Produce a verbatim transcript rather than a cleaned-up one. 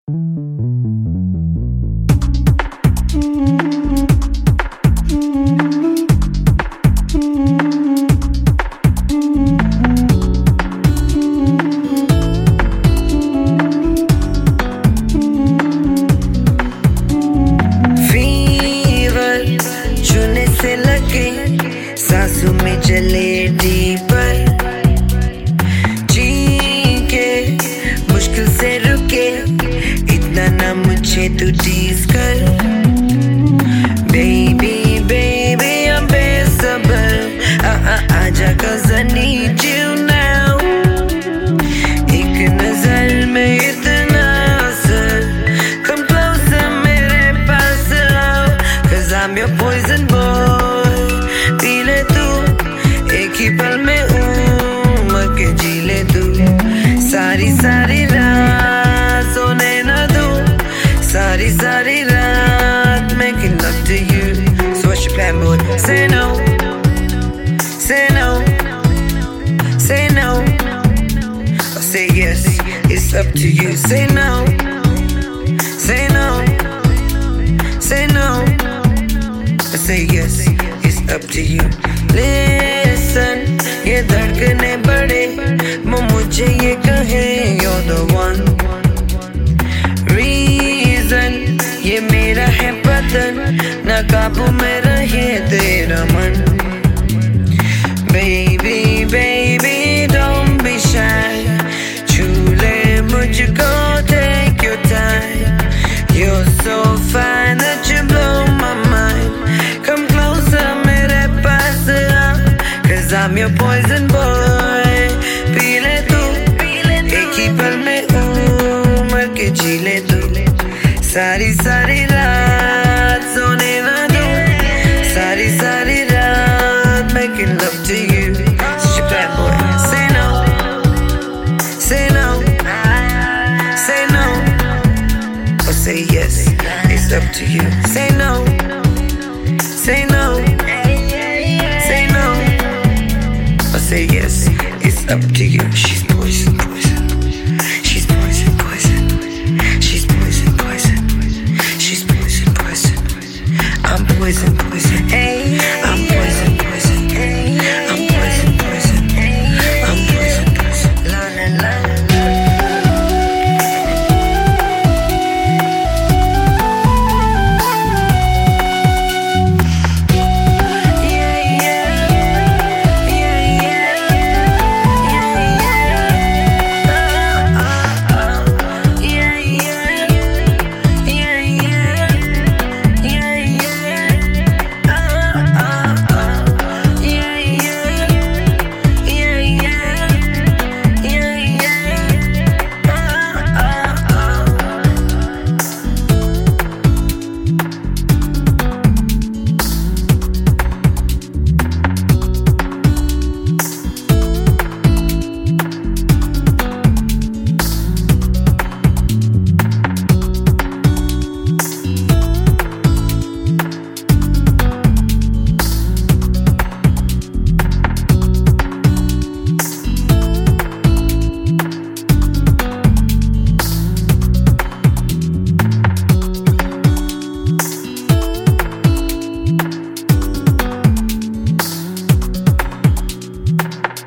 सांसों में चले डीपर, जी के मुश्किल से रुके, इतना ना मुझे तू टीज कर। बेबी बेबी I'm बेसब्र, आ आ आजा 'cause I need you now। एक नजर में इतना असर, come closer मेरे पास आओ, 'cause I'm your poison boy। पी ले तू एक ही पल में उमर के, जी ले तू सारी सारी रात सोने न दूं, सारी सारी रात making love to you। So what's your plan, boy? Say no, say no, say no, or say yes, it's up to you। Say no, say no, say no, or say yes, it's up to you। Listen, ये धड़कने बढ़े, वो मुझे ये कहे you're the one reason। ये मेरा है बदन, ना काबू में रहे तेरा मन। Baby baby don't be shy, छू ले मुझको, take your time। You're so fine that you blow my mind। Come closer मेरे पास आ, 'cause I'm your poison boy। पी ले तू एक ही पल में उमर के, जी ले तू सारी सारी रात सोने ना दूं, सारी सारी रात making love to you। Such a bad boy। Say no, say no, say no, or say yes, it's up to you। Say no, say no, say no, or say yes, it's up to you। She's